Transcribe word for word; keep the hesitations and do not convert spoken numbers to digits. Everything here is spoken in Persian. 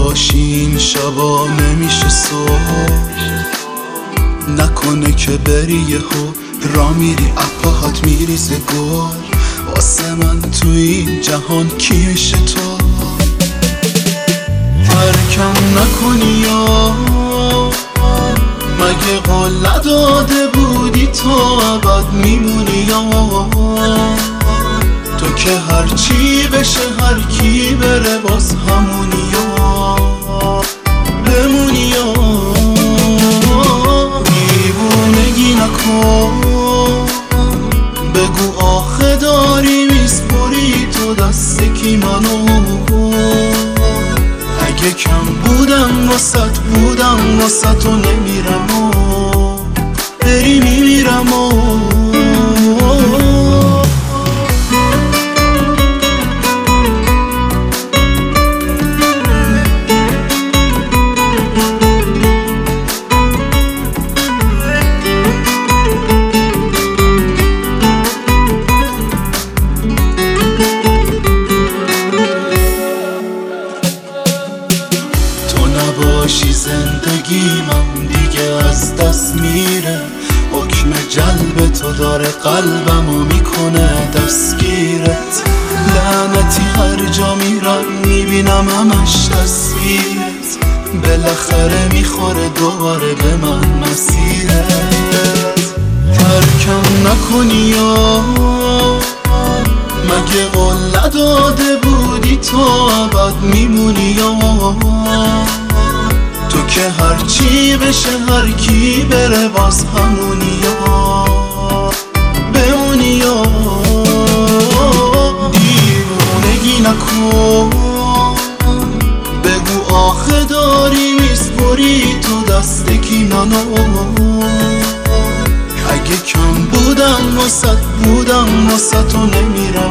نباشی این شبا نمیشه صبح، نکنه که بری یهو را میری اپاهات میریزه گل. واسه من تو این جهان کی میشه تو؟ ترکم نکنی یا مگه قول نداده بودی تو ابد میمونی یا تو که هرچی بشه هر کی بره باز همونی یا بمونی یا دیوونگی نکن. بگو آخه داری میسپری تو دست کی منو؟ اگه کم بودم واسط بودم واسط و نمیرم و بری میمیرم و نباشی زندگیمم دیگه از دست میره. حکم جلب تو داره قلبمو میکنه دستگیرت. لعنتی هر جا میرم میبینم همش تصویرت. بالاخره میخوره دوباره به من مسیرت. ترکم نکنی یا مگه قول نداده بودی تو ابد میمونی یا تو که هرچی بشه هر کی بره باز همونی یا بمونی یا دیوونگی نکن. بگو آخه داری میسپری تو دست کی منو؟ اگه کم بودم واسط بودم واسط و نمیرم